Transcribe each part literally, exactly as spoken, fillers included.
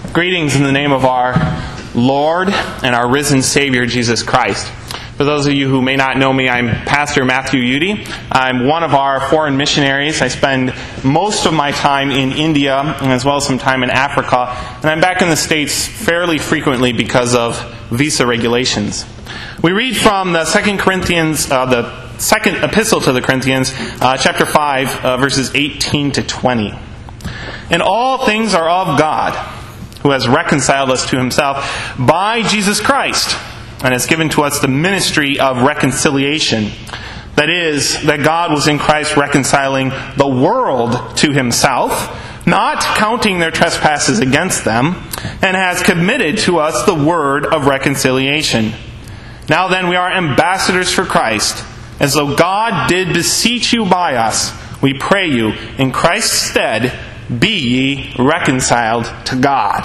Greetings in the name of our Lord and our risen Savior, Jesus Christ. For those of you who may not know me, I'm Pastor Matthew Udy. I'm one of our foreign missionaries. I spend most of my time in India, as well as some time in Africa. And I'm back in the States fairly frequently because of visa regulations. We read from the Second Corinthians, uh, the second epistle to the Corinthians, uh, chapter five, uh, verses eighteen to twenty. And all things are of God, who has reconciled us to himself by Jesus Christ, and has given to us the ministry of reconciliation. That is, that God was in Christ reconciling the world to himself, not counting their trespasses against them, and has committed to us the word of reconciliation. Now then, we are ambassadors for Christ, as though God did beseech you by us. We pray you, in Christ's stead, be ye reconciled to God.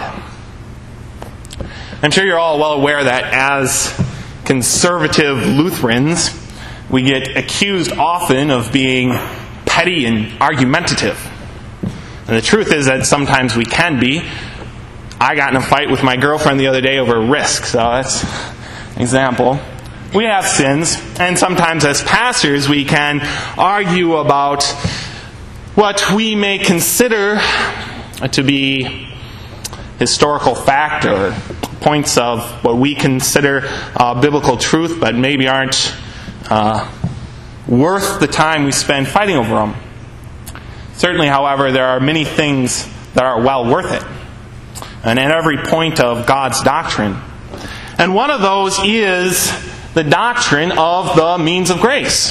I'm sure you're all well aware that as conservative Lutherans, we get accused often of being petty and argumentative. And the truth is that sometimes we can be. I got in a fight with my girlfriend the other day over risk, so that's an example. We have sins, and sometimes as pastors we can argue about what we may consider to be historical fact or points of what we consider uh, biblical truth, but maybe aren't uh, worth the time we spend fighting over them. Certainly, however, there are many things that are well worth it, and at every point of God's doctrine. And one of those is the doctrine of the means of grace.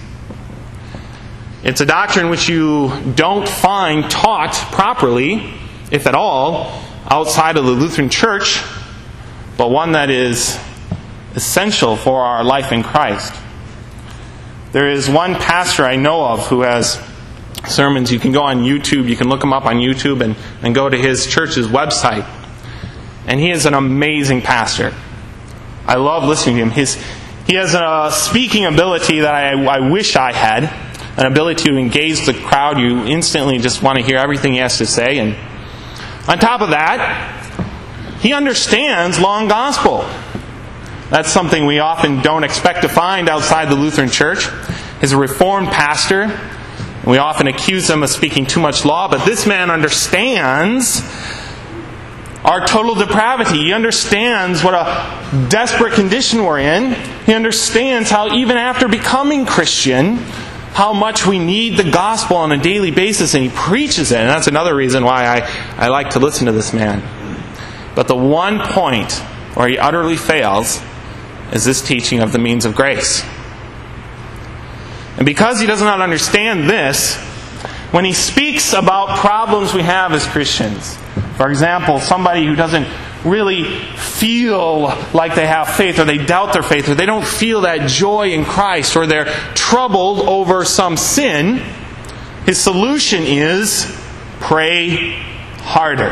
It's a doctrine which you don't find taught properly, if at all, outside of the Lutheran Church, but one that is essential for our life in Christ. There is one pastor I know of who has sermons. You can go on YouTube, you can look him up on YouTube and, and go to his church's website. And he is an amazing pastor. I love listening to him. His, he has a speaking ability that I, I wish I had. An ability to engage the crowd. You instantly just want to hear everything he has to say. And on top of that, he understands long gospel. That's something we often don't expect to find outside the Lutheran Church. He's a Reformed pastor. And we often accuse him of speaking too much law, but this man understands our total depravity. He understands what a desperate condition we're in. He understands how even after becoming Christian, how much we need the gospel on a daily basis, and he preaches it. And that's another reason why I, I like to listen to this man. But the one point where he utterly fails is this teaching of the means of grace. And because he does not understand this, when he speaks about problems we have as Christians, for example, somebody who doesn't really feel like they have faith, or they doubt their faith, or they don't feel that joy in Christ, or they're troubled over some sin, his solution is pray harder.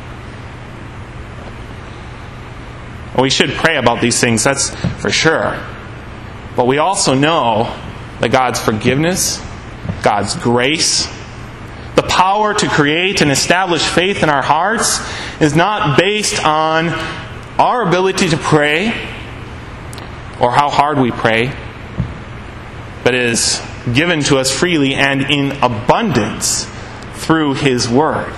Well, we should pray about these things, that's for sure. But we also know that God's forgiveness, God's grace, the power to create and establish faith in our hearts is not based on our ability to pray or how hard we pray, but is given to us freely and in abundance through His Word.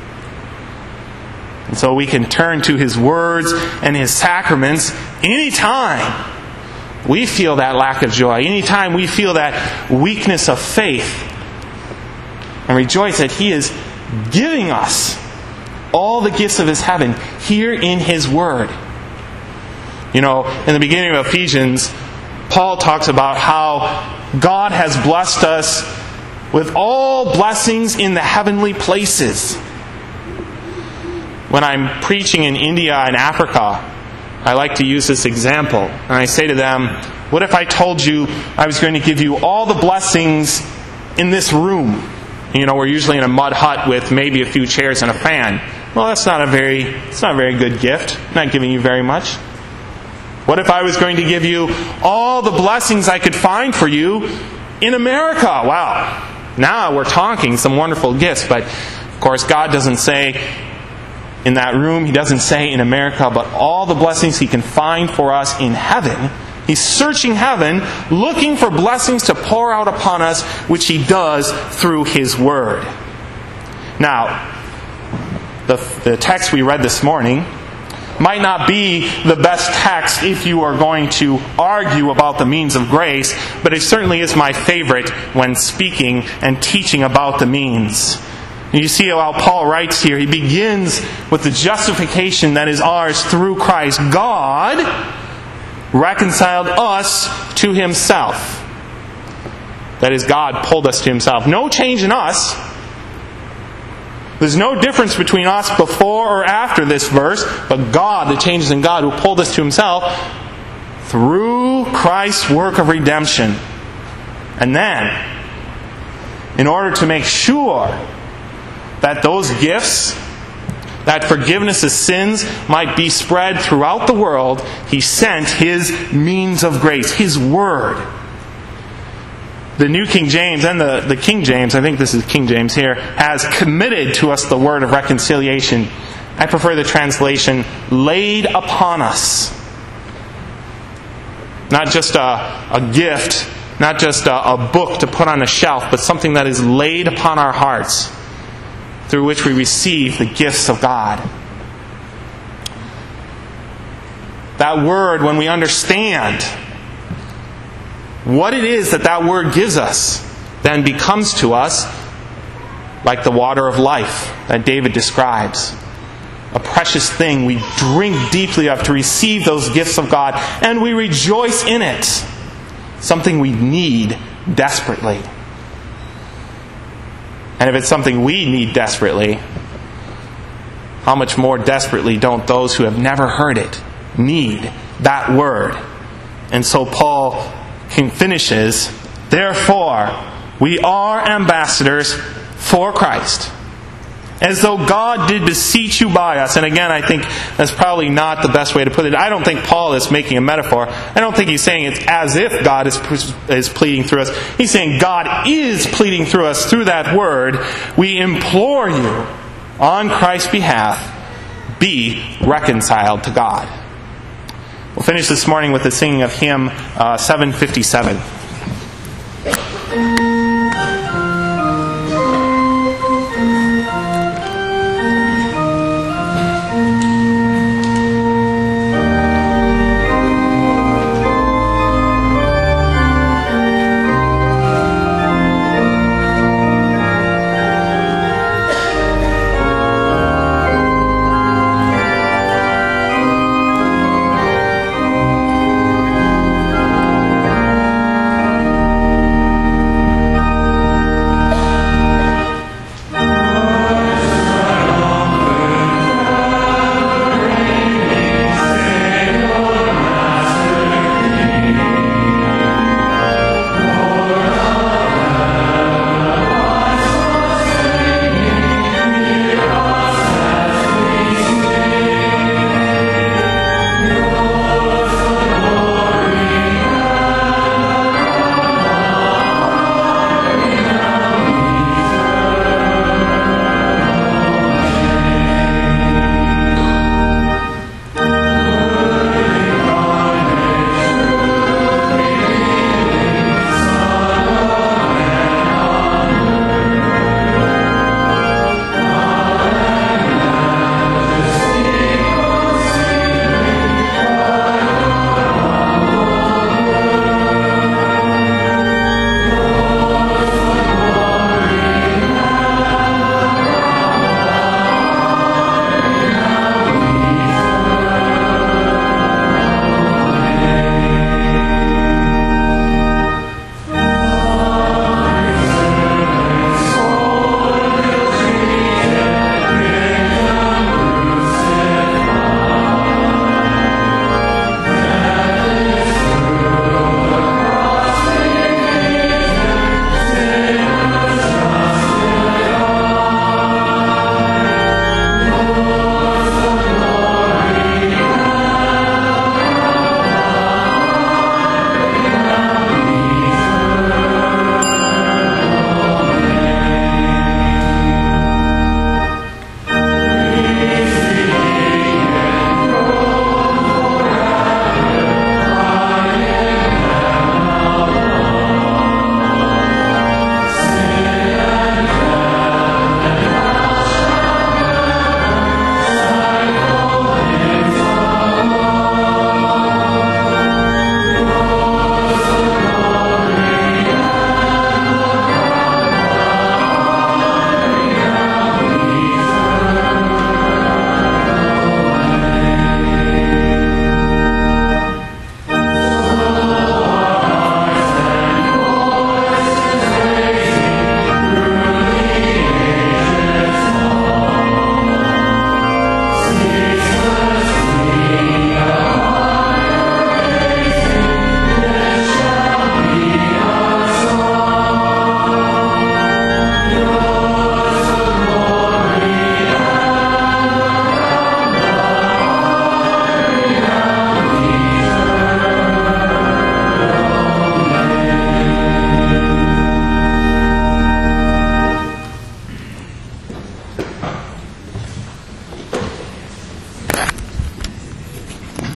And so we can turn to His words and His sacraments anytime we feel that lack of joy, anytime we feel that weakness of faith, and rejoice that He is giving us all the gifts of His heaven here in His Word. You know, in the beginning of Ephesians, Paul talks about how God has blessed us with all blessings in the heavenly places. When I'm preaching in India and Africa, I like to use this example. And I say to them, what if I told you I was going to give you all the blessings in this room? You know, we're usually in a mud hut with maybe a few chairs and a fan. Well, that's not a very, it's not a very good gift. I'm not giving you very much. What if I was going to give you all the blessings I could find for you in America? Wow. Now we're talking some wonderful gifts. But, of course, God doesn't say, in that room. He doesn't say in America, but all the blessings He can find for us in heaven. He's searching heaven, looking for blessings to pour out upon us, which He does through His Word. Now, the, the text we read this morning might not be the best text if you are going to argue about the means of grace, but it certainly is my favorite when speaking and teaching about the means. And you see how Paul writes here. He begins with the justification that is ours through Christ. God reconciled us to Himself. That is, God pulled us to Himself. No change in us. There's no difference between us before or after this verse, but God, the changes in God, who pulled us to Himself through Christ's work of redemption. And then, in order to make sure that those gifts, that forgiveness of sins might be spread throughout the world, He sent His means of grace, His Word. The New King James and the, the King James, I think this is King James here, has committed to us the word of reconciliation. I prefer the translation, laid upon us. Not just a, a gift, not just a, a book to put on a shelf, but something that is laid upon our hearts, through which we receive the gifts of God. That word, when we understand what it is that that word gives us, then becomes to us like the water of life that David describes. A precious thing we drink deeply of to receive those gifts of God, and we rejoice in it. Something we need desperately. And if it's something we need desperately, how much more desperately don't those who have never heard it need that word? And so Paul finishes, therefore, we are ambassadors for Christ, as though God did beseech you by us. And again, I think that's probably not the best way to put it. I don't think Paul is making a metaphor. I don't think he's saying it's as if God is, is pleading through us. He's saying God is pleading through us through that word. We implore you, on Christ's behalf, be reconciled to God. We'll finish this morning with the singing of hymn uh, seven fifty-seven. Amen.